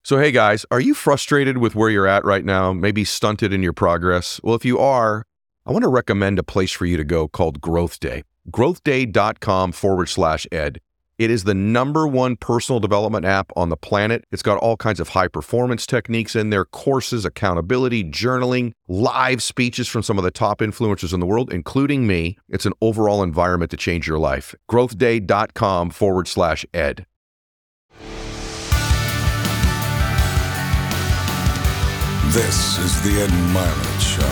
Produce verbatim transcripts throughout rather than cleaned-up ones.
So, hey guys, are you frustrated with where you're at right now? Maybe stunted in your progress? Well, if you are, I want to recommend a place for you to go called Growth Day. growthday.com forward slash ed. It is the number one personal development app on the planet. It's got all kinds of high performance techniques in there, courses, accountability, journaling, live speeches from some of the top influencers in the world, including me. It's an overall environment to change your life. growthday.com forward slash ed. This is the Ed Mylett Show.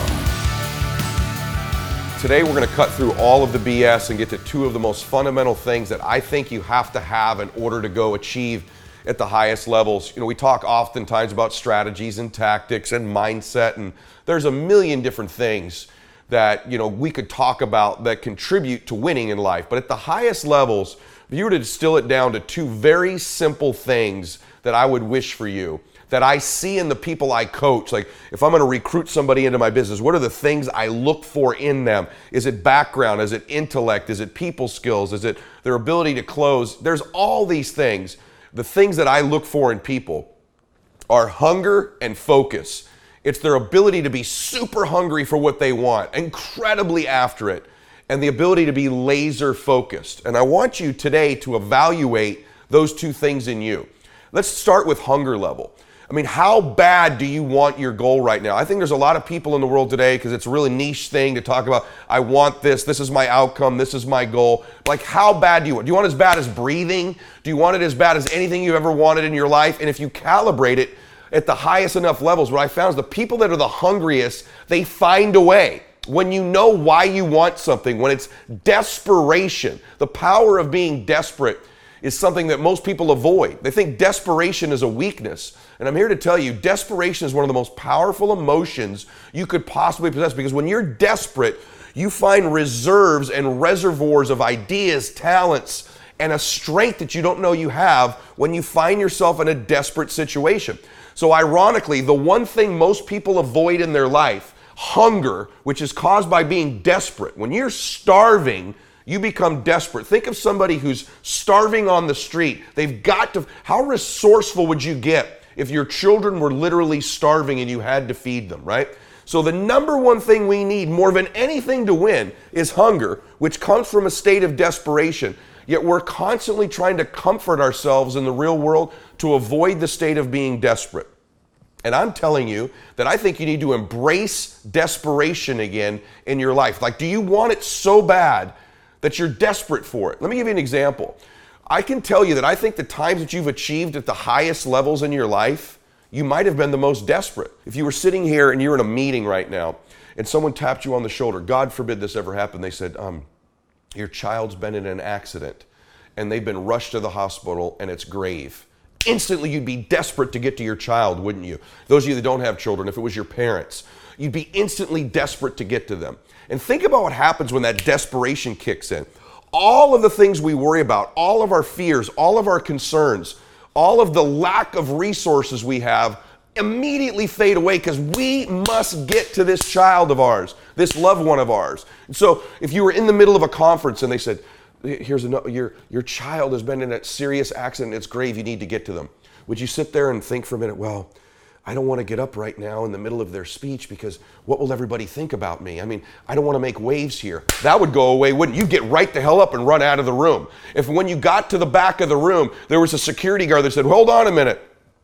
Today we're going to cut through all of the B S and get to two of the most fundamental things that I think you have to have in order to go achieve at the highest levels. You know, we talk oftentimes about strategies and tactics and mindset, and there's a million different things that, you know, we could talk about that contribute to winning in life. But at the highest levels, if you were to distill it down to two very simple things that I would wish for you, that I see in the people I coach, like if I'm going to recruit somebody into my business, what are the things I look for in them? Is it background? Is it intellect? Is it people skills? Is it their ability to close? There's all these things. The things that I look for in people are hunger and focus. It's their ability to be super hungry for what they want, incredibly after it, and the ability to be laser focused. And I want you today to evaluate those two things in you. Let's start with hunger level. I mean, how bad do you want your goal right now? I think there's a lot of people in the world today, because it's a really niche thing to talk about, I want this, this is my outcome, this is my goal. Like, how bad do you want? Do you want it as bad as breathing? Do you want it as bad as anything you ever wanted in your life? And if you calibrate it at the highest enough levels, what I found is the people that are the hungriest, they find a way. When you know why you want something, when it's desperation, the power of being desperate is something that most people avoid. They think desperation is a weakness. And I'm here to tell you, desperation is one of the most powerful emotions you could possibly possess, because when you're desperate, you find reserves and reservoirs of ideas, talents, and a strength that you don't know you have when you find yourself in a desperate situation. So ironically, the one thing most people avoid in their life, hunger, which is caused by being desperate. When you're starving, you become desperate. Think of somebody who's starving on the street. They've got to, how resourceful would you get if your children were literally starving and you had to feed them, right? So the number one thing we need more than anything to win is hunger, which comes from a state of desperation. Yet we're constantly trying to comfort ourselves in the real world to avoid the state of being desperate. And I'm telling you that I think you need to embrace desperation again in your life. Like, do you want it so bad that you're desperate for it? Let me give you an example. I can tell you that I think the times that you've achieved at the highest levels in your life, you might have been the most desperate. If you were sitting here and you're in a meeting right now and someone tapped you on the shoulder, God forbid this ever happened, they said, um, your child's been in an accident and they've been rushed to the hospital and it's grave. Instantly you'd be desperate to get to your child, wouldn't you? Those of you that don't have children, if it was your parents, you'd be instantly desperate to get to them. And think about what happens when that desperation kicks in. All of the things we worry about, all of our fears, all of our concerns, all of the lack of resources we have immediately fade away, because we must get to this child of ours, this loved one of ours. And so if you were in the middle of a conference and they said, here's a, your, your child has been in a serious accident, it's grave, you need to get to them. Would you sit there and think for a minute, well, I don't want to get up right now in the middle of their speech because what will everybody think about me? I mean, I don't want to make waves here. That would go away, wouldn't you? You'd get right the hell up and run out of the room. If when you got to the back of the room, there was a security guard that said, hold on a minute,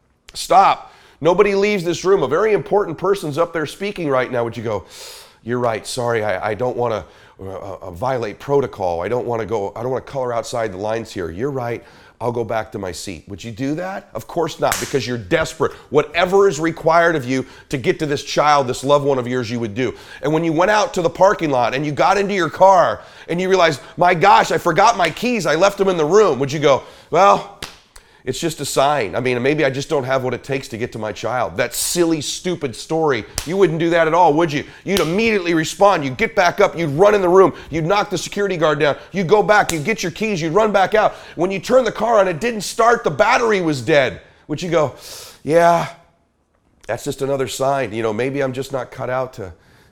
stop. Nobody leaves this room. A very important person's up there speaking right now. Would you go, you're right, sorry, I, I don't want to uh, uh, violate protocol. I don't want to go, I don't want to color outside the lines here. You're right. I'll go back to my seat. Would you do that? Of course not, because you're desperate. Whatever is required of you to get to this child, this loved one of yours, you would do. And when you went out to the parking lot and you got into your car and you realized, my gosh, I forgot my keys, I left them in the room, would you go, well, it's just a sign. I mean, maybe I just don't have what it takes to get to my child. That silly, stupid story. You wouldn't do that at all, would you? You'd immediately respond. You'd get back up. You'd run in the room. You'd knock the security guard down. You'd go back. You'd get your keys. You'd run back out. When you turn the car on, it didn't start. The battery was dead. Would you go, yeah, that's just another sign. You know, maybe I'm just not cut out to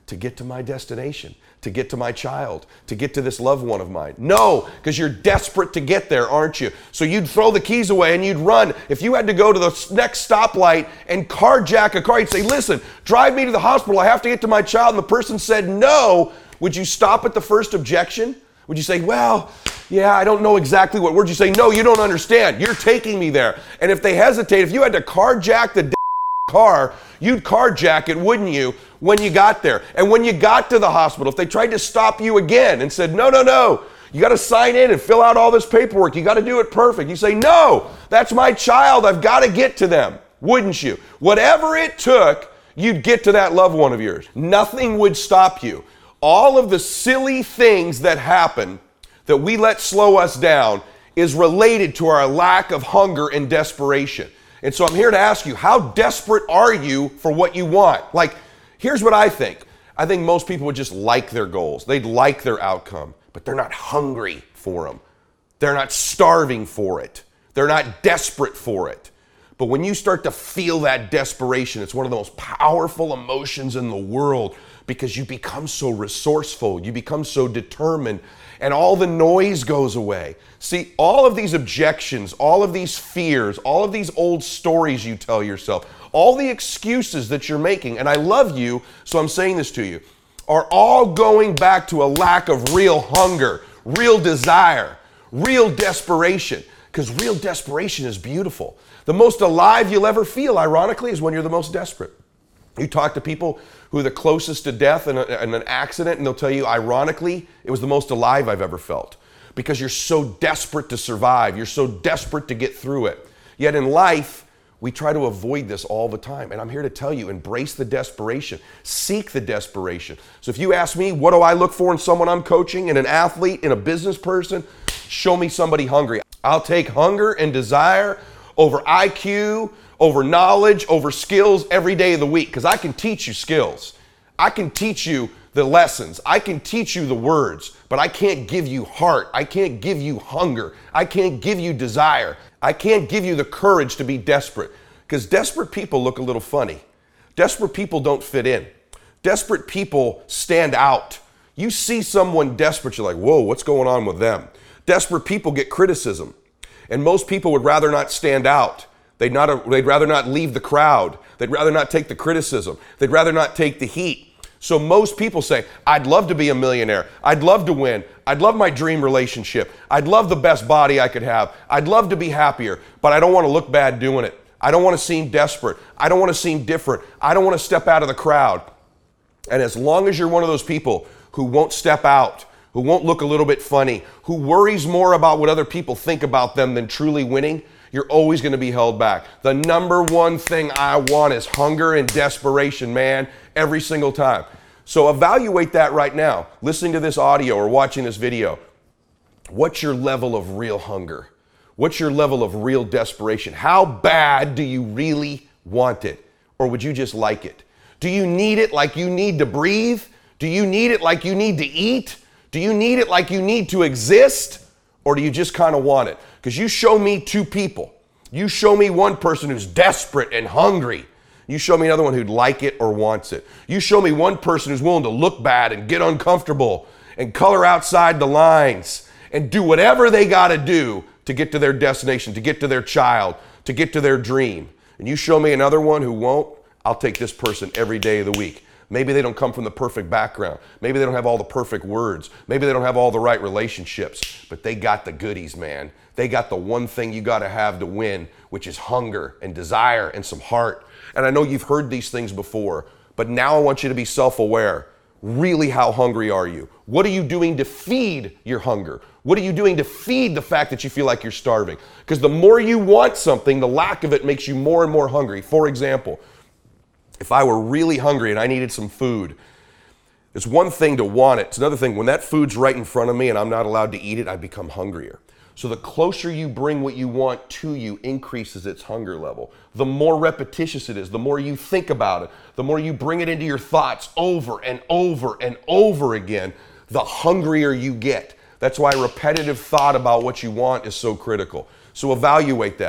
to get to my destination, to get to my child, to get to this loved one of mine. No, because you're desperate to get there, aren't you? So you'd throw the keys away and you'd run. If you had to go to the next stoplight and carjack a car, you'd say, listen, drive me to the hospital. I have to get to my child. And the person said no. Would you stop at the first objection? Would you say, well, yeah, I don't know exactly what word you say. No, you don't understand. You're taking me there. And if they hesitate, if you had to carjack the car, you'd carjack it, wouldn't you, when you got there? And when you got to the hospital, if they tried to stop you again and said, no, no, no, you got to sign in and fill out all this paperwork. You got to do it perfect. You say, no, that's my child. I've got to get to them. Wouldn't you? Whatever it took, you'd get to that loved one of yours. Nothing would stop you. All of the silly things that happen that we let slow us down is related to our lack of hunger and desperation. And so I'm here to ask you, how desperate are you for what you want? Like, here's what I think. I think most people would just like their goals. They'd like their outcome, but they're not hungry for them. They're not starving for it. They're not desperate for it. But when you start to feel that desperation, it's one of the most powerful emotions in the world, because you become so resourceful, you become so determined, and all the noise goes away. See, all of these objections, all of these fears, all of these old stories you tell yourself, all the excuses that you're making, and I love you, so I'm saying this to you, are all going back to a lack of real hunger, real desire, real desperation, because real desperation is beautiful. The most alive you'll ever feel, ironically, is when you're the most desperate. You talk to people who are the closest to death in, a, in an accident, and they'll tell you, ironically, it was the most alive I've ever felt. Because you're so desperate to survive. You're so desperate to get through it. Yet in life, we try to avoid this all the time. And I'm here to tell you, embrace the desperation. Seek the desperation. So if you ask me, what do I look for in someone I'm coaching, in an athlete, in a business person? Show me somebody hungry. I'll take hunger and desire over I Q, over knowledge, over skills every day of the week, because I can teach you skills. I can teach you the lessons. I can teach you the words, but I can't give you heart. I can't give you hunger. I can't give you desire. I can't give you the courage to be desperate, because desperate people look a little funny. Desperate people don't fit in. Desperate people stand out. You see someone desperate, you're like, whoa, what's going on with them? Desperate people get criticism, and most people would rather not stand out. They'd, not, they'd rather not leave the crowd. They'd rather not take the criticism. They'd rather not take the heat. So most people say, I'd love to be a millionaire. I'd love to win. I'd love my dream relationship. I'd love the best body I could have. I'd love to be happier, but I don't want to look bad doing it. I don't want to seem desperate. I don't want to seem different. I don't want to step out of the crowd. And as long as you're one of those people who won't step out, who won't look a little bit funny, who worries more about what other people think about them than truly winning, you're always going to be held back. The number one thing I want is hunger and desperation, man, every single time. So evaluate that right now, listening to this audio or watching this video. What's your level of real hunger? What's your level of real desperation? How bad do you really want it? Or would you just like it? Do you need it like you need to breathe? Do you need it like you need to eat? Do you need it like you need to exist? Or do you just kind of want it? Because you show me two people. You show me one person who's desperate and hungry. You show me another one who'd like it or wants it. You show me one person who's willing to look bad and get uncomfortable and color outside the lines and do whatever they got to do to get to their destination, to get to their child, to get to their dream. And you show me another one who won't, I'll take this person every day of the week. Maybe they don't come from the perfect background. Maybe they don't have all the perfect words. Maybe they don't have all the right relationships, but they got the goodies, man. They got the one thing you got to have to win, which is hunger and desire and some heart. And I know you've heard these things before, but now I want you to be self-aware. Really, how hungry are you? What are you doing to feed your hunger? What are you doing to feed the fact that you feel like you're starving? Because the more you want something, the lack of it makes you more and more hungry. For example, if I were really hungry and I needed some food, it's one thing to want it. It's another thing, when that food's right in front of me and I'm not allowed to eat it, I become hungrier. So the closer you bring what you want to you increases its hunger level. The more repetitious it is, the more you think about it, the more you bring it into your thoughts over and over and over again, the hungrier you get. That's why repetitive thought about what you want is so critical. So evaluate that.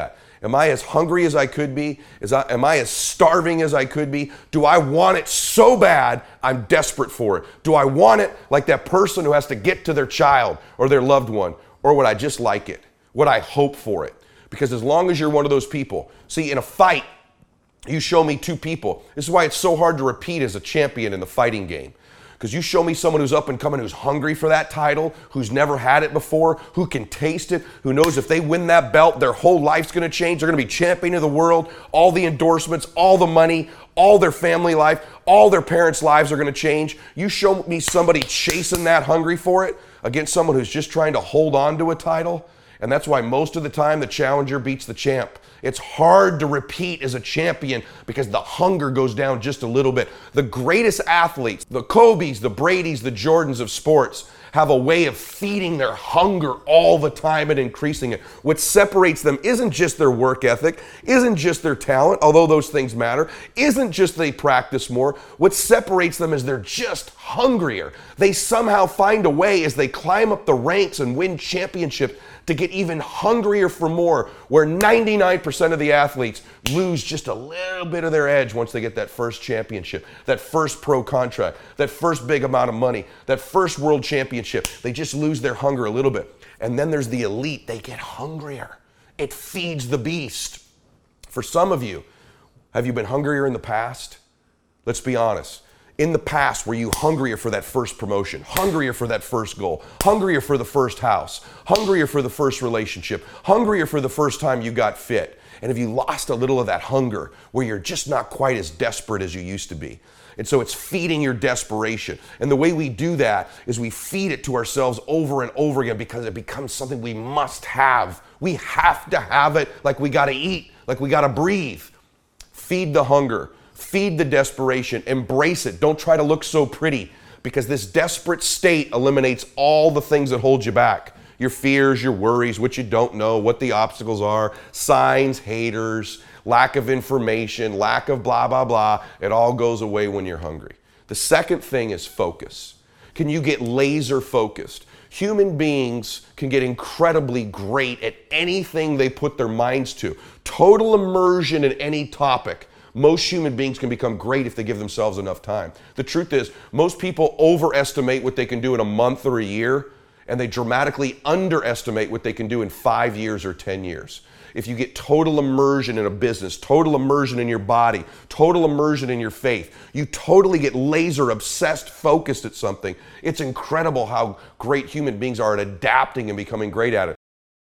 Am I as hungry as I could be? Is I, am I as starving as I could be? Do I want it so bad I'm desperate for it? Do I want it like that person who has to get to their child or their loved one? Or would I just like it? Would I hope for it? Because as long as you're one of those people, see, in a fight, you show me two people. This is why it's so hard to repeat as a champion in the fighting game. Because you show me someone who's up and coming, who's hungry for that title, who's never had it before, who can taste it, who knows if they win that belt, their whole life's going to change. They're going to be champion of the world, all the endorsements, all the money, all their family life, all their parents' lives are going to change. You show me somebody chasing that, hungry for it, against someone who's just trying to hold on to a title. And that's why most of the time the challenger beats the champ. It's hard to repeat as a champion because the hunger goes down just a little bit. The greatest athletes, the Kobes, the Bradys, the Jordans of sports, have a way of feeding their hunger all the time and increasing it. What separates them isn't just their work ethic, isn't just their talent, although those things matter, isn't just they practice more. What separates them is they're just hungrier. They somehow find a way as they climb up the ranks and win championships to get even hungrier for more, where ninety-nine percent of the athletes lose just a little bit of their edge once they get that first championship, that first pro contract, that first big amount of money, that first world championship. They just lose their hunger a little bit. And then there's the elite. They get hungrier. It feeds the beast. For some of you, have you been hungrier in the past? Let's be honest. In the past, were you hungrier for that first promotion, hungrier for that first goal, hungrier for the first house, hungrier for the first relationship, hungrier for the first time you got fit? And have you lost a little of that hunger where you're just not quite as desperate as you used to be? And so it's feeding your desperation. And the way we do that is we feed it to ourselves over and over again because it becomes something we must have. We have to have it like we got to eat, like we got to breathe. Feed the hunger. Feed the desperation, embrace it. Don't try to look so pretty because this desperate state eliminates all the things that hold you back. Your fears, your worries, what you don't know, what the obstacles are, signs, haters, lack of information, lack of blah, blah, blah. It all goes away when you're hungry. The second thing is focus. Can you get laser focused? Human beings can get incredibly great at anything they put their minds to. Total immersion in any topic. Most human beings can become great if they give themselves enough time. The truth is, most people overestimate what they can do in a month or a year, and they dramatically underestimate what they can do in five years or ten years. If you get total immersion in a business, total immersion in your body, total immersion in your faith, you totally get laser obsessed focused at something. It's incredible how great human beings are at adapting and becoming great at it.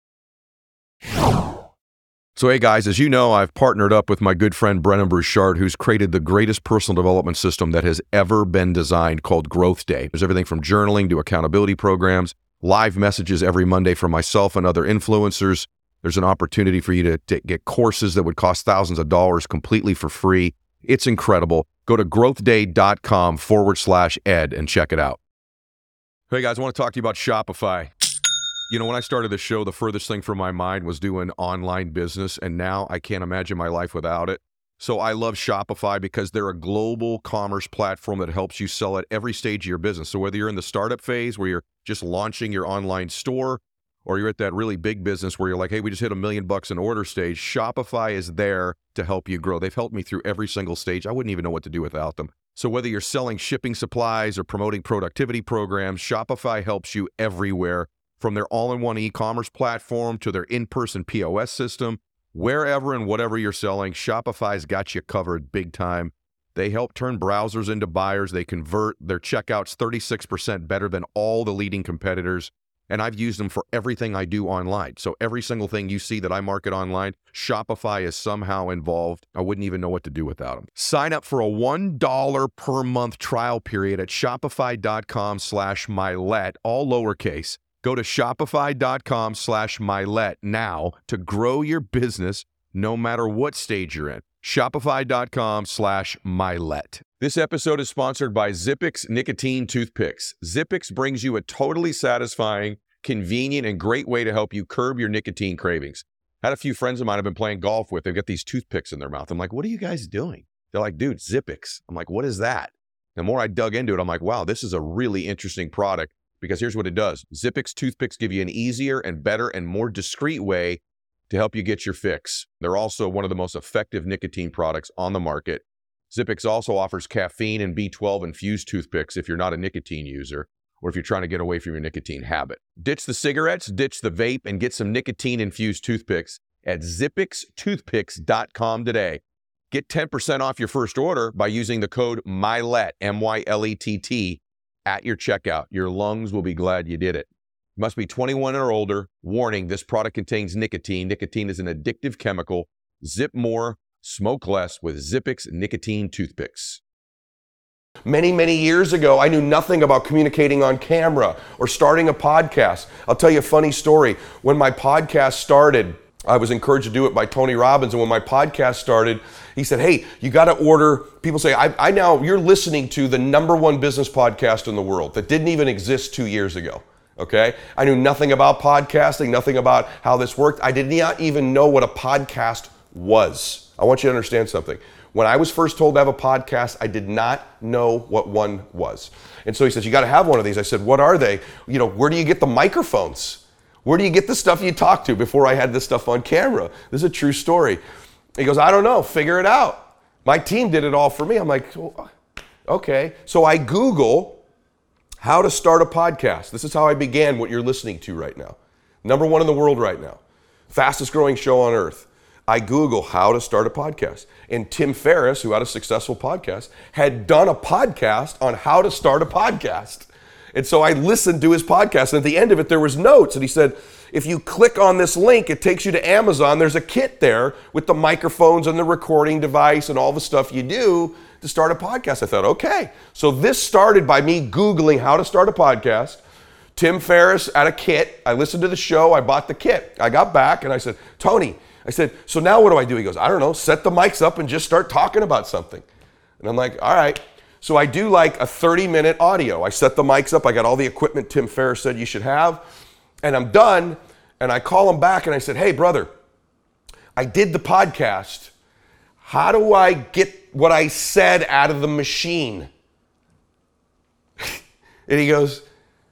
So hey guys, as you know, I've partnered up with my good friend Brendon Burchard, who's created the greatest personal development system that has ever been designed called Growth Day. There's everything from journaling to accountability programs, live messages every Monday from myself and other influencers. There's an opportunity for you to, to get courses that would cost thousands of dollars completely for free. It's incredible. Go to growthday.com forward slash ed and check it out. Hey guys, I want to talk to you about Shopify. You know, when I started the show, the furthest thing from my mind was doing online business, and now I can't imagine my life without it. So I love Shopify because they're a global commerce platform that helps you sell at every stage of your business. So whether you're in the startup phase where you're just launching your online store, or you're at that really big business where you're like, hey, we just hit a million bucks in order stage, Shopify is there to help you grow. They've helped me through every single stage. I wouldn't even know what to do without them. So whether you're selling shipping supplies or promoting productivity programs, Shopify helps you everywhere. From their all-in-one e-commerce platform to their in-person P O S system, wherever and whatever you're selling, Shopify's got you covered big time. They help turn browsers into buyers. They convert their checkouts thirty-six percent better than all the leading competitors. And I've used them for everything I do online. So every single thing you see that I market online, Shopify is somehow involved. I wouldn't even know what to do without them. Sign up for a one dollar per month trial period at shopify.com slash Milet, all lowercase. Go to shopify.com slash Milet now to grow your business no matter what stage you're in. Shopify.com slash Milet. This episode is sponsored by Zippix Nicotine Toothpicks. Zippix brings you a totally satisfying, convenient, and great way to help you curb your nicotine cravings. I had a few friends of mine I've been playing golf with. They've got these toothpicks in their mouth. I'm like, what are you guys doing? They're like, dude, Zippix. I'm like, what is that? The more I dug into it, I'm like, wow, this is a really interesting product. Because here's what it does. Zippix toothpicks give you an easier and better and more discreet way to help you get your fix. They're also one of the most effective nicotine products on the market. Zippix also offers caffeine and B twelve infused toothpicks if you're not a nicotine user or if you're trying to get away from your nicotine habit. Ditch the cigarettes, ditch the vape, and get some nicotine infused toothpicks at zippix toothpicks dot com today. Get ten percent off your first order by using the code MYLET, M Y L E T T, at your checkout. Your lungs will be glad you did it. Must be twenty-one or older. Warning, this product contains nicotine. Nicotine is an addictive chemical. Zip more, smoke less with Zippix nicotine toothpicks. Many, many years ago, I knew nothing about communicating on camera or starting a podcast. I'll tell you a funny story. When my podcast started, I was encouraged to do it by Tony Robbins. And when my podcast started, he said, hey, you got to order. People say, I, I now, you're listening to the number one business podcast in the world that didn't even exist two years ago. Okay. I knew nothing about podcasting, nothing about how this worked. I did not even know what a podcast was. I want you to understand something. When I was first told to have a podcast, I did not know what one was. And so he says, you got to have one of these. I said, what are they? You know, where do you get the microphones? Where do you get the stuff you talk to? Before I had this stuff on camera. This is a true story. He goes, I don't know, figure it out. My team did it all for me. I'm like, well, okay. So I Google how to start a podcast. This is how I began what you're listening to right now. Number one in the world right now. Fastest growing show on earth. I Google how to start a podcast. And Tim Ferriss, who had a successful podcast, had done a podcast on how to start a podcast. And so I listened to his podcast, and at the end of it, there was notes. And he said, if you click on this link, it takes you to Amazon. There's a kit there with the microphones and the recording device and all the stuff you do to start a podcast. I thought, okay. So this started by me Googling how to start a podcast. Tim Ferriss had a kit. I listened to the show. I bought the kit. I got back, and I said, Tony, I said, so now what do I do? He goes, I don't know, set the mics up and just start talking about something. And I'm like, all right. So I do like a thirty minute audio. I set the mics up. I got all the equipment Tim Ferriss said you should have. And I'm done. And I call him back and I said, hey, brother, I did the podcast. How do I get what I said out of the machine? And he goes,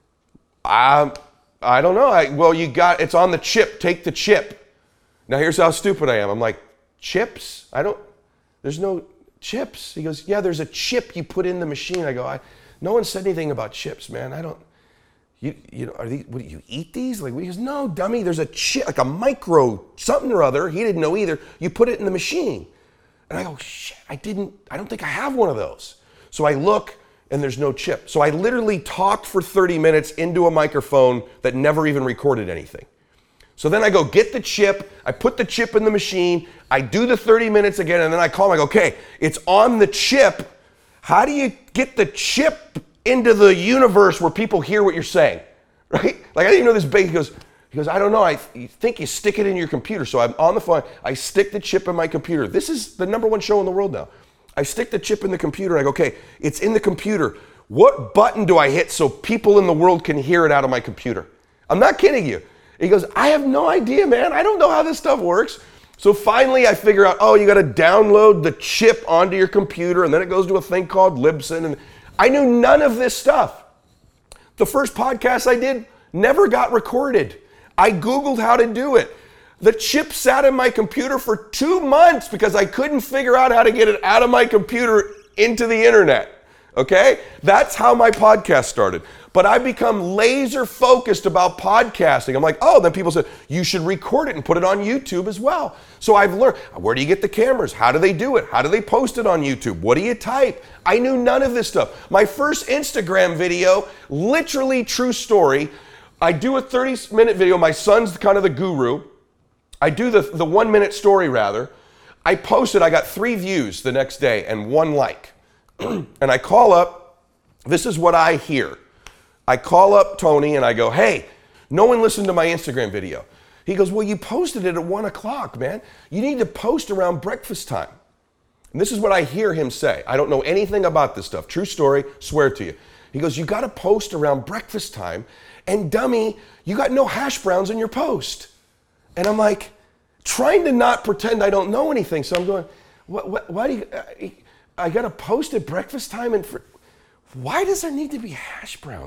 I, I don't know. I, well, you got, it's on the chip. Take the chip. Now here's how stupid I am. I'm like, chips? I don't, there's no chips. He goes, yeah, there's a chip you put in the machine. I go, I, no one said anything about chips, man. I don't, you, you know, are these, what do you eat these? Like, he goes, no, dummy, there's a chip, like a micro something or other. He didn't know either. You put it in the machine. And I go, shit, I didn't, I don't think I have one of those. So I look and there's no chip. So I literally talked for thirty minutes into a microphone that never even recorded anything. So then I go get the chip, I put the chip in the machine, I do the thirty minutes again, and then I call him, I go, okay, it's on the chip. How do you get the chip into the universe where people hear what you're saying, right? Like, I didn't even know this big. He goes, he goes, I don't know, I think you stick it in your computer. So I'm on the phone, I stick the chip in my computer. This is the number one show in the world now. I stick the chip in the computer, and I go, okay, it's in the computer. What button do I hit so people in the world can hear it out of my computer? I'm not kidding you. He goes, I have no idea, man. I don't know how this stuff works. So finally I figure out, oh, you got to download the chip onto your computer, and then it goes to a thing called Libsyn. And I knew none of this stuff. The first podcast I did never got recorded. I Googled how to do it. The chip sat in my computer for two months because I couldn't figure out how to get it out of my computer into the internet. Okay? That's how my podcast started. But I've become laser focused about podcasting. I'm like, oh, then people said, you should record it and put it on YouTube as well. So I've learned, where do you get the cameras? How do they do it? How do they post it on YouTube? What do you type? I knew none of this stuff. My first Instagram video, literally true story, I do a thirty minute video. My son's kind of the guru. I do the, the one minute story rather. I posted, I got three views the next day and one like. And I call up, this is what I hear. I call up Tony and I go, hey, no one listened to my Instagram video. He goes, well, you posted it at one o'clock, man. You need to post around breakfast time. And this is what I hear him say. I don't know anything about this stuff. True story, swear to you. He goes, you got to post around breakfast time. And dummy, you got no hash browns in your post. And I'm like, trying to not pretend I don't know anything. So I'm going, what, what, why do you, I, I got to post at breakfast time. And for, why does there need to be hash browns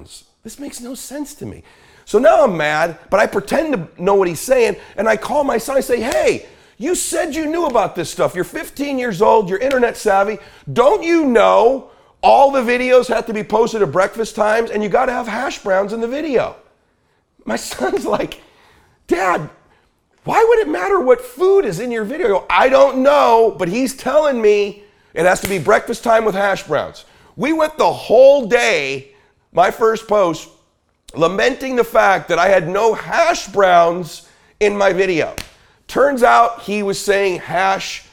This makes no sense to me. So now I'm mad, but I pretend to know what he's saying, and I call my son, I say, hey, you said you knew about this stuff. You're fifteen years old, you're internet savvy. Don't you know all the videos have to be posted at breakfast times, and you gotta have hash browns in the video? My son's like, Dad, why would it matter what food is in your video? I go, I don't know, but he's telling me it has to be breakfast time with hash browns. We went the whole day, my first post, lamenting the fact that I had no hash browns in my video. Turns out he was saying hash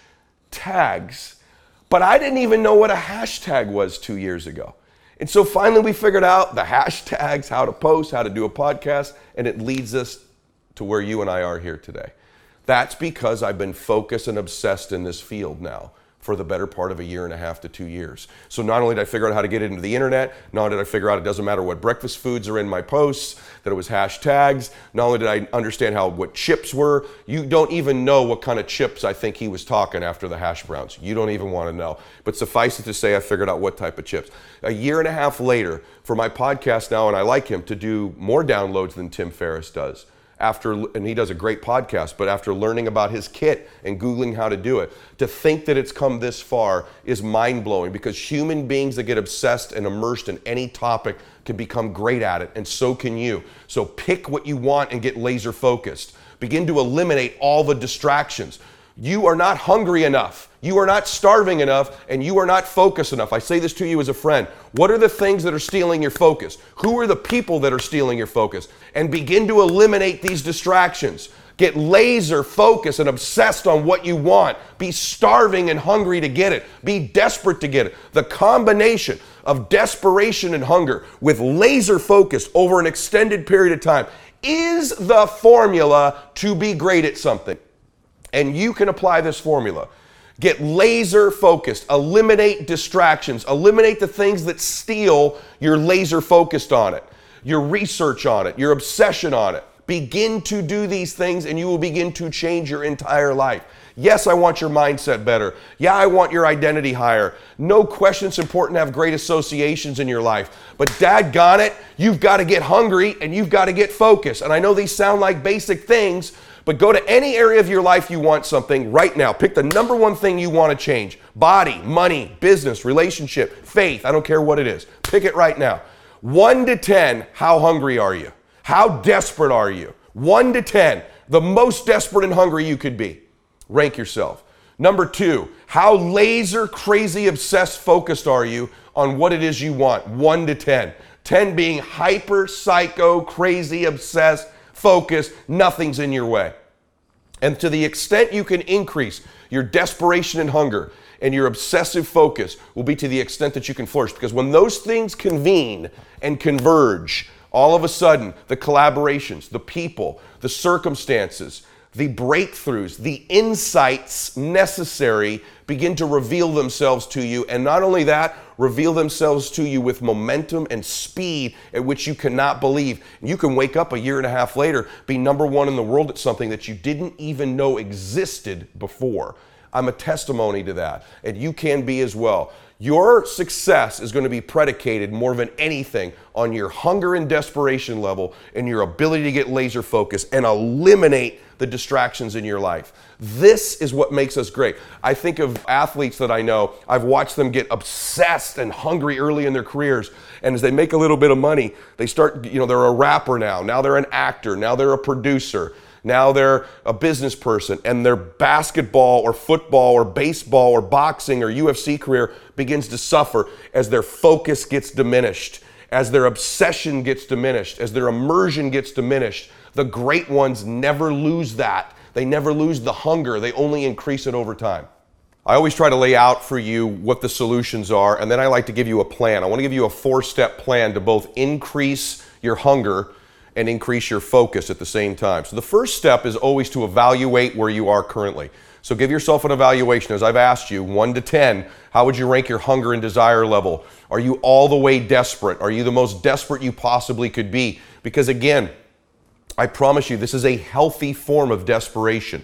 tags, but I didn't even know what a hashtag was two years ago. And so finally we figured out the hashtags, how to post, how to do a podcast, and it leads us to where you and I are here today. That's because I've been focused and obsessed in this field now for the better part of a year and a half to two years. So not only did I figure out how to get into the internet, not only did I figure out it doesn't matter what breakfast foods are in my posts, that it was hashtags, not only did I understand how what chips were, you don't even know what kind of chips I think he was talking after the hash browns. You don't even want to know. But suffice it to say, I figured out what type of chips. A year and a half later, for my podcast now, and I like him to do more downloads than Tim Ferriss does. After, and he does a great podcast, but after learning about his kit and Googling how to do it, to think that it's come this far is mind-blowing, because human beings that get obsessed and immersed in any topic can become great at it, and so can you. So pick what you want and get laser focused. Begin to eliminate all the distractions. You are not hungry enough. You are not starving enough, and you are not focused enough. I say this to you as a friend. What are the things that are stealing your focus? Who are the people that are stealing your focus? And begin to eliminate these distractions. Get laser focused and obsessed on what you want. Be starving and hungry to get it. Be desperate to get it. The combination of desperation and hunger with laser focus over an extended period of time is the formula to be great at something. And you can apply this formula. Get laser focused, eliminate distractions, eliminate the things that steal your laser focused on it, your research on it, your obsession on it. Begin to do these things and you will begin to change your entire life. Yes, I want your mindset better. Yeah, I want your identity higher. No question it's important to have great associations in your life. But daggone it, you've got to get hungry and you've got to get focused. And I know these sound like basic things, but go to any area of your life you want something right now. Pick the number one thing you want to change. Body, money, business, relationship, faith. I don't care what it is. Pick it right now. One to ten, how hungry are you? How desperate are you? One to ten, the most desperate and hungry you could be. Rank yourself. Number two, how laser crazy obsessed focused are you on what it is you want? One to ten. ten being hyper psycho crazy obsessed focused, nothing's in your way. And to the extent you can increase your desperation and hunger and your obsessive focus will be to the extent that you can flourish. Because when those things convene and converge, all of a sudden, the collaborations, the people, the circumstances, the breakthroughs, the insights necessary begin to reveal themselves to you. And not only that, reveal themselves to you with momentum and speed at which you cannot believe. You can wake up a year and a half later, be number one in the world at something that you didn't even know existed before. I'm a testimony to that, and you can be as well. Your success is going to be predicated more than anything on your hunger and desperation level and your ability to get laser focused and eliminate the distractions in your life. This is what makes us great. I think of athletes that I know, I've watched them get obsessed and hungry early in their careers, and as they make a little bit of money, they start, you know, they're a rapper now, now they're an actor, now they're a producer. Now they're a business person, and their basketball or football or baseball or boxing or U F C career begins to suffer as their focus gets diminished, as their obsession gets diminished, as their immersion gets diminished. The great ones never lose that. They never lose the hunger. They only increase it over time. I always try to lay out for you what the solutions are, and then I like to give you a plan. I want to give you a four-step plan to both increase your hunger and increase your focus at the same time. So the first step is always to evaluate where you are currently. So give yourself an evaluation. As I've asked you, one to ten, how would you rank your hunger and desire level? Are you all the way desperate? Are you the most desperate you possibly could be? Because again, I promise you, this is a healthy form of desperation.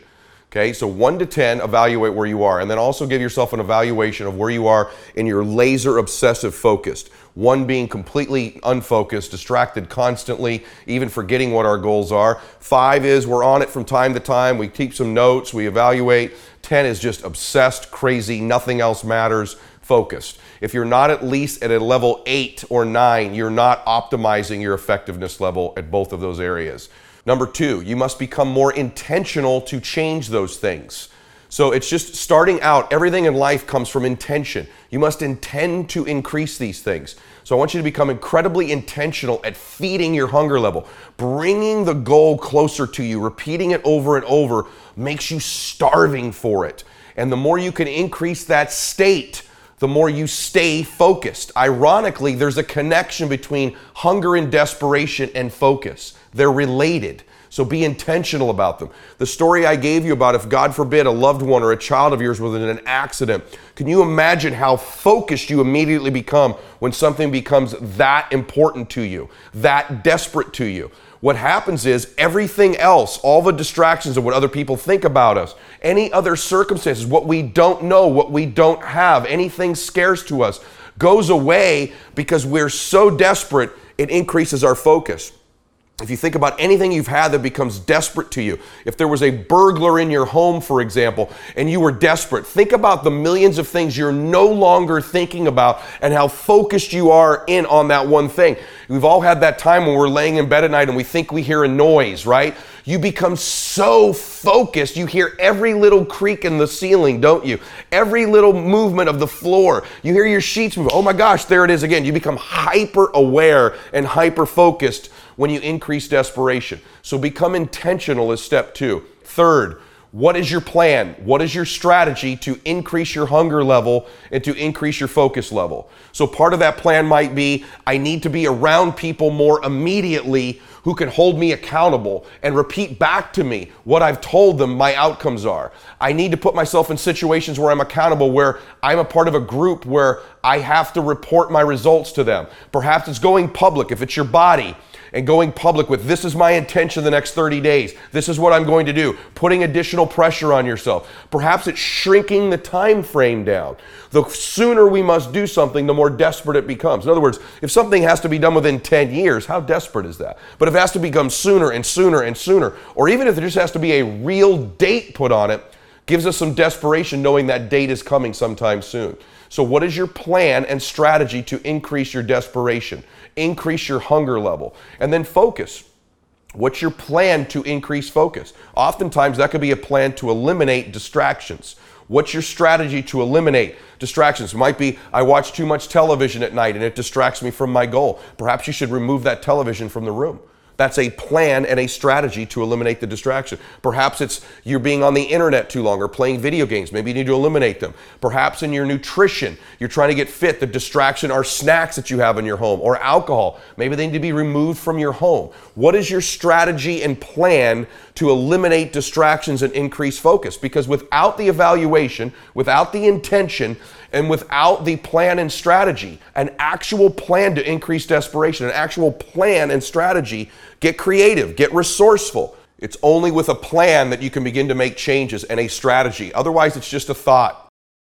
Okay, so one to ten, evaluate where you are, and then also give yourself an evaluation of where you are in your laser obsessive focused. One being completely unfocused, distracted constantly, even forgetting what our goals are. Five is we're on it from time to time. We keep some notes, we evaluate. ten is just obsessed, crazy, nothing else matters, focused. If you're not at least at a level eight or nine, you're not optimizing your effectiveness level at both of those areas. Number two, you must become more intentional to change those things. So it's just starting out, everything in life comes from intention. You must intend to increase these things. So I want you to become incredibly intentional at feeding your hunger level. Bringing the goal closer to you, repeating it over and over makes you starving for it. And the more you can increase that state, the more you stay focused. Ironically, there's a connection between hunger and desperation and focus. They're related. So be intentional about them. The story I gave you about if, God forbid, a loved one or a child of yours was in an accident, can you imagine how focused you immediately become when something becomes that important to you, that desperate to you? What happens is everything else, all the distractions of what other people think about us, any other circumstances, what we don't know, what we don't have, anything scarce to us, goes away because we're so desperate, it increases our focus. If you think about anything you've had that becomes desperate to you, if there was a burglar in your home, for example, and you were desperate, think about the millions of things you're no longer thinking about and how focused you are in on that one thing. We've all had that time when we're laying in bed at night and we think we hear a noise, right? You become so focused, you hear every little creak in the ceiling, don't you? Every little movement of the floor. You hear your sheets move. Oh my gosh, there it is again. You become hyper aware and hyper focused when you increase desperation. So become intentional is step two. Third, what is your plan? What is your strategy to increase your hunger level and to increase your focus level? So part of that plan might be, I need to be around people more immediately who can hold me accountable and repeat back to me what I've told them my outcomes are. I need to put myself in situations where I'm accountable, where I'm a part of a group where I have to report my results to them. Perhaps it's going public if it's your body, and going public with, this is my intention the next thirty days. This is what I'm going to do. Putting additional pressure on yourself. Perhaps it's shrinking the time frame down. The sooner we must do something, the more desperate it becomes. In other words, if something has to be done within ten years, how desperate is that? But if it has to become sooner and sooner and sooner, or even if there just has to be a real date put on it, gives us some desperation knowing that date is coming sometime soon. So what is your plan and strategy to increase your desperation? Increase your hunger level, and then focus. What's your plan to increase focus? Oftentimes that could be a plan to eliminate distractions. What's your strategy to eliminate distractions? It might be, I watch too much television at night and it distracts me from my goal. Perhaps you should remove that television from the room. That's a plan and a strategy to eliminate the distraction. Perhaps it's you're being on the internet too long or playing video games. Maybe you need to eliminate them. Perhaps in your nutrition, you're trying to get fit. The distraction are snacks that you have in your home or alcohol. Maybe they need to be removed from your home. What is your strategy and plan to eliminate distractions and increase focus? Because without the evaluation, without the intention, and without the plan and strategy, an actual plan to increase desperation, an actual plan and strategy, get creative, get resourceful. It's only with a plan that you can begin to make changes and a strategy. Otherwise, it's just a thought.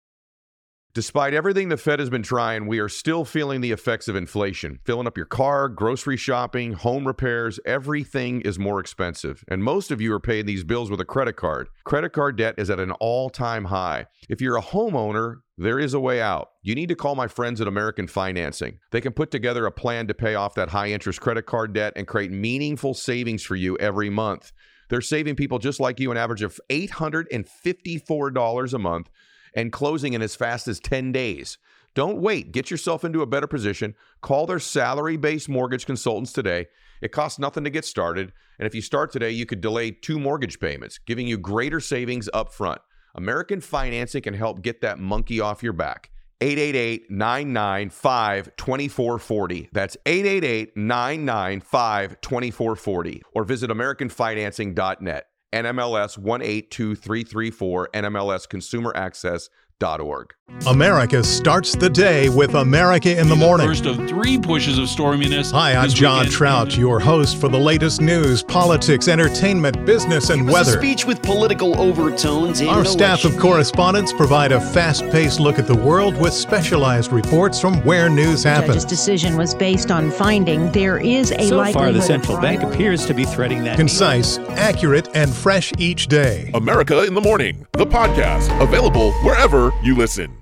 Despite everything the Fed has been trying, we are still feeling the effects of inflation. Filling up your car, grocery shopping, home repairs, everything is more expensive. And most of you are paying these bills with a credit card. Credit card debt is at an all-time high. If you're a homeowner, there is a way out. You need to call my friends at American Financing. They can put together a plan to pay off that high-interest credit card debt and create meaningful savings for you every month. They're saving people just like you an average of eight hundred fifty-four dollars a month and closing in as fast as ten days. Don't wait. Get yourself into a better position. Call their salary-based mortgage consultants today. It costs nothing to get started. And if you start today, you could delay two mortgage payments, giving you greater savings up front. American Financing can help get that monkey off your back. eight eight eight, nine nine five, two four four zero. That's eight eight eight, nine nine five, two four four zero. Or visit American Financing dot net. N M L S one eight two three three four, N M L S consumer access dot org. America starts the day with America in the Morning. First of three pushes of storminess. Hi, I'm John weekend. Trout, your host for the latest news, politics, entertainment, business, and it was weather. A speech with political overtones. Our staff of correspondents provide a fast-paced look at the world with specialized reports from where news happens. The judge's decision was based on finding there is a so likelihood. So far, the central bank appears to be threading that. Concise, accurate, and fresh each day. America in the Morning, the podcast, available wherever you listen.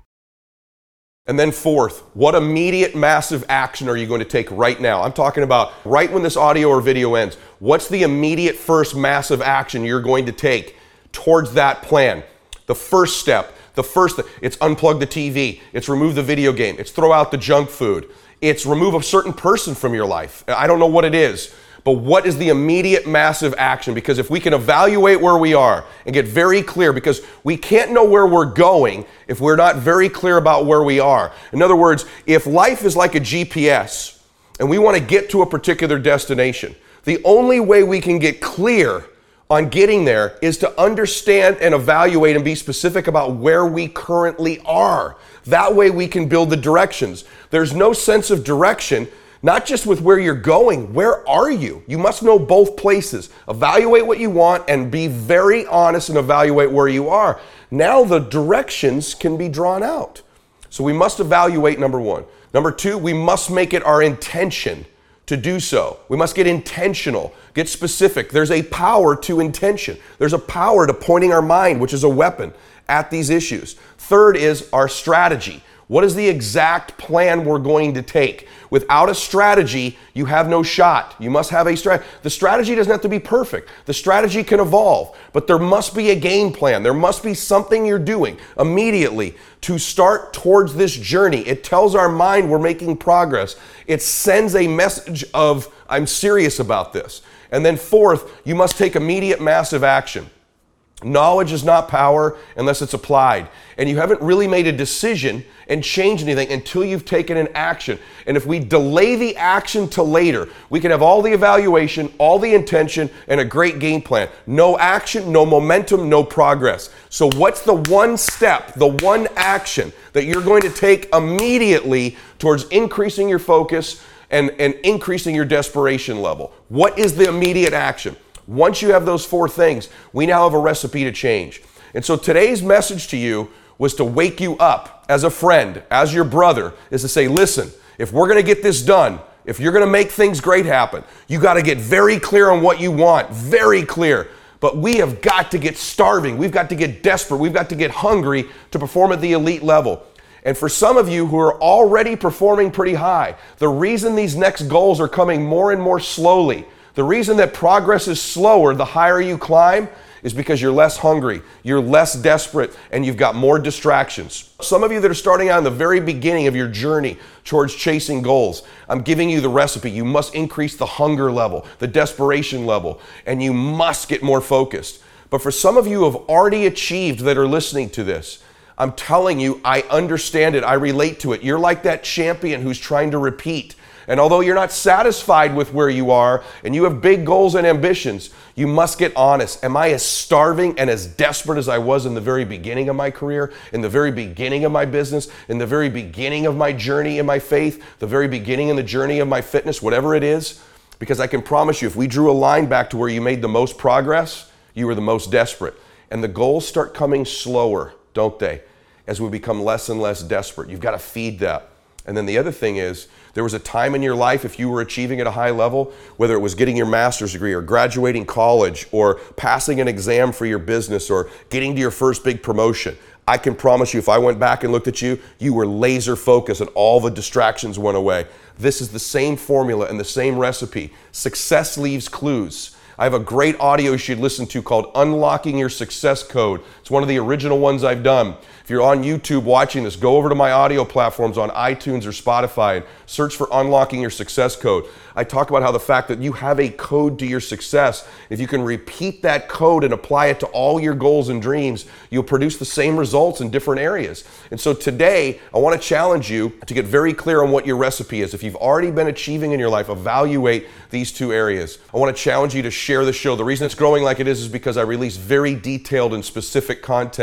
And then fourth, what immediate massive action are you going to take right now? I'm talking about right when this audio or video ends. What's the immediate first massive action you're going to take towards that plan? The first step, the first, it's unplug the T V, it's remove the video game, it's throw out the junk food, it's remove a certain person from your life. I don't know what it is. But what is the immediate massive action? Because if we can evaluate where we are and get very clear, because we can't know where we're going if we're not very clear about where we are. In other words, if life is like a G P S and we want to get to a particular destination, the only way we can get clear on getting there is to understand and evaluate and be specific about where we currently are. That way we can build the directions. There's no sense of direction. Not just with where you're going, where are you? You must know both places. Evaluate what you want and be very honest and evaluate where you are. Now the directions can be drawn out. So we must evaluate, number one. Number two, we must make it our intention to do so. We must get intentional, get specific. There's a power to intention. There's a power to pointing our mind, which is a weapon, at these issues. Third is our strategy. What is the exact plan we're going to take? Without a strategy, you have no shot. You must have a strategy. The strategy doesn't have to be perfect. The strategy can evolve, but there must be a game plan. There must be something you're doing immediately to start towards this journey. It tells our mind we're making progress. It sends a message of, I'm serious about this. And then fourth, you must take immediate massive action. Knowledge is not power unless it's applied. And you haven't really made a decision and changed anything until you've taken an action. And if we delay the action to later, we can have all the evaluation, all the intention, and a great game plan. No action, no momentum, no progress. So what's the one step, the one action that you're going to take immediately towards increasing your focus and, and increasing your desperation level? What is the immediate action? Once you have those four things, we now have a recipe to change. And so today's message to you was to wake you up as a friend, as your brother, is to say, listen, if we're going to get this done, if you're going to make things great happen, you got to get very clear on what you want, very clear. But we have got to get starving. We've got to get desperate. We've got to get hungry to perform at the elite level. And for some of you who are already performing pretty high, the reason these next goals are coming more and more slowly, the reason that progress is slower the higher you climb is because you're less hungry, you're less desperate, and you've got more distractions. Some of you that are starting out in the very beginning of your journey towards chasing goals, I'm giving you the recipe. You must increase the hunger level, the desperation level, and you must get more focused. But for some of you who have already achieved that are listening to this, I'm telling you, I understand it, I relate to it. You're like that champion who's trying to repeat. And although you're not satisfied with where you are and you have big goals and ambitions, you must get honest. Am I as starving and as desperate as I was in the very beginning of my career, in the very beginning of my business, in the very beginning of my journey in my faith, the very beginning in the journey of my fitness, whatever it is? Because I can promise you, if we drew a line back to where you made the most progress, you were the most desperate. And the goals start coming slower, don't they? As we become less and less desperate. You've got to feed that. And then the other thing is, there was a time in your life, if you were achieving at a high level, whether it was getting your master's degree or graduating college or passing an exam for your business or getting to your first big promotion, I can promise you, if I went back and looked at you, you were laser focused and all the distractions went away. This is the same formula and the same recipe. Success leaves clues. I have a great audio you should listen to called Unlocking Your Success Code. It's one of the original ones I've done. If you're on YouTube watching this, go over to my audio platforms on iTunes or Spotify and search for Unlocking Your Success Code. I talk about how the fact that you have a code to your success, if you can repeat that code and apply it to all your goals and dreams, you'll produce the same results in different areas. And so today, I want to challenge you to get very clear on what your recipe is. If you've already been achieving in your life, evaluate these two areas. I want to challenge you to share the show. The reason it's growing like it is is because I release very detailed and specific content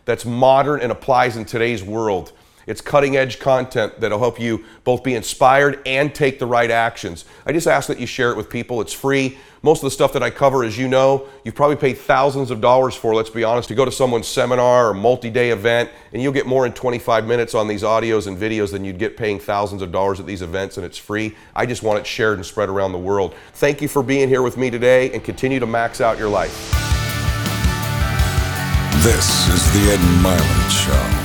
that's modern and applies in today's world. It's cutting edge content that'll help you both be inspired and take the right actions. I just ask that you share it with people. It's free. Most of the stuff that I cover, as you know, you've probably paid thousands of dollars for, let's be honest, to go to someone's seminar or multi-day event, and you'll get more in twenty-five minutes on these audios and videos than you'd get paying thousands of dollars at these events, and it's free. I just want it shared and spread around the world. Thank you for being here with me today, and continue to max out your life. This is the Ed Milan Show.